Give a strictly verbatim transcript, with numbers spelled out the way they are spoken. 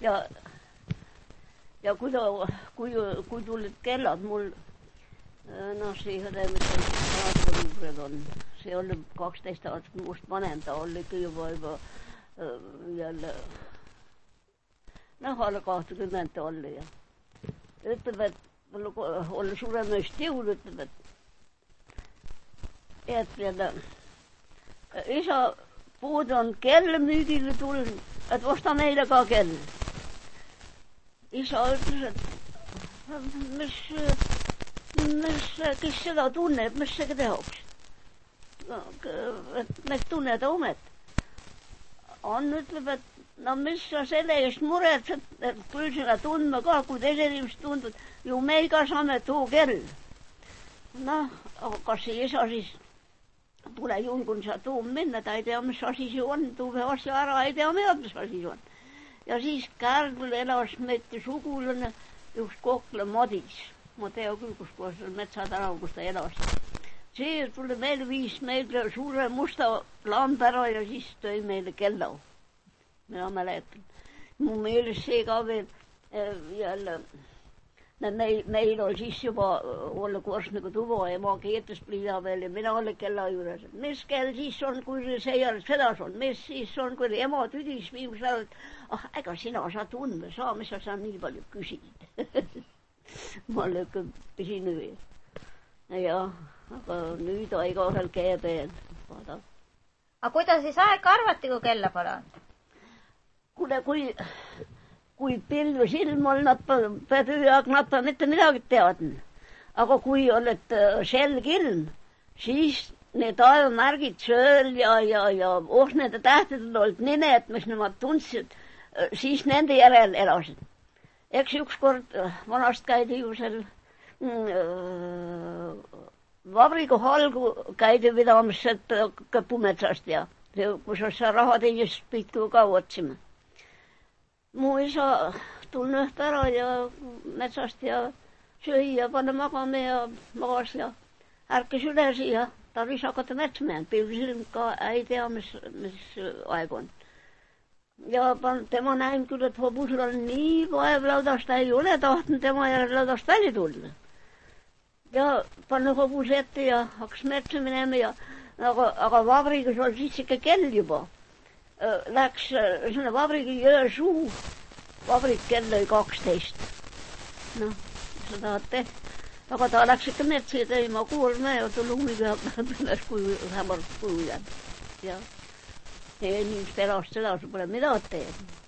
ja, ja kui, ta, kui, kui tulid kellad mul, noh, siihen numbrid on. See oli kaksteist aastat must vanem, ta oli juba juba jälle, noh, alle kahtekümmend oli ja ütleb, et mul oli suuremast jõul, ütleb, et et jälle isa puud on kell müügile tulnud, et osta meile ka kell. Isa ütles, et mis, mis, kes seda tunneb, mis see tehaks? Et mis tunned omet? On ütleb, et no mis sa selle eest muretsed, et küll seda tundma ka, kui teised inimesed tunduvad, ju meil ka saame too kell. Noh, kas see isa siis tule julgun sa tuum minna, ta ei tea, mis asi see on, tuve asja ära, ei tea mead, mis asi see on. Ja siis Kärgul elas meid sugulane just Kokla Madis. Ma tea küll, kus koos Metsatänav, kus ta elas. See tuli meil viis meile suure musta lambära ja siis tõi meile kella. Mina mäletan. Mu meeles see ka veel jälle Meil, meil oli siis juba olla koos nagu tuva ja maa keetes pliida veel ja mina olin kella juures. Mis kell siis on, kui see ei ole sedas on? Mis siis on, kui ema tüdis viimus ajal, et ah, ega sina saa tundma saa, mis sa saa nii palju küsid. Ma lõkkan pisin veel. Ja, aga nüüd aega-ajal käe peal. Vaada. Aga kuidas siis aeg arvati, kui kella pole on? Kuule, kui... kui pilve silm on, nad päevajaak, nad pole mitte midagi teadnud. Aga kui oled selg ilm, siis need ajamärgid sööl ja, ja, ja oh, nende tähtedel olid nimed, mis nemad tundsid, siis nende järel elasid. Eks ükskord vanast käidi ju seal mm, vabriga halgu käidi vidamas Kõpumetsast ja kus sa raha teenist piitu ka otsima. Mu isa tulnud ära ja metsast ja söi ja panna magama ja magas ja ärkes üles ja ta võis hakata metsma. Pilvisilm ka ei tea, mis, mis aeg on. Ja pan, tema näin küll, et hobusel on nii vaev laudast, ta ei ole tahtnud tema järel laudast välja tulla. Ja panna hobus ette ja hakkas metsa minema ja aga, aga vabrigas oli siis ikka kell juba. Läks sinna vabrigi jõe suu, vabrik kell oli kaksteist. Noh, seda tehti. Aga ta läks ikka metsa ja tõi ma kuulme ja tuli huviga päevas kuju, hämar kuju jääb. Ja inimest elast seda, see pole midagi teed.